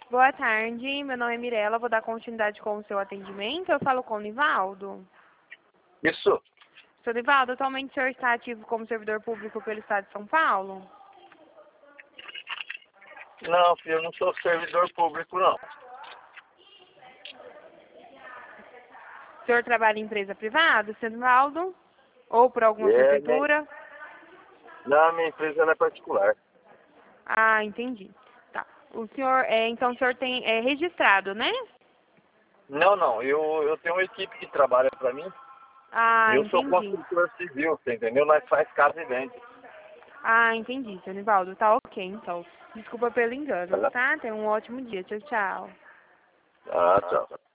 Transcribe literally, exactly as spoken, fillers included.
Boa tarde, meu nome é Mirela, vou dar continuidade com o seu atendimento. Eu falo com o Nivaldo. Isso. Seu Nivaldo, atualmente o senhor está ativo como servidor público pelo Estado de São Paulo? Não, filho, eu não sou servidor público, não. O senhor trabalha em empresa privada, seu Nivaldo? Ou por alguma É, prefeitura? né? Não, minha empresa ela é particular. Ah, entendi. Tá. O senhor, é, então o senhor tem é, registrado, né? Não, não, eu, eu tenho uma equipe que trabalha para mim. Ah, Eu sou entendi. construtor civil, você entendeu? Nós faz casa e vende. Ah, entendi, seu Nivaldo. Tá ok, então. Desculpa pelo engano, Tá? tá? Tenha um ótimo dia. Tchau, tchau. Ah, tchau.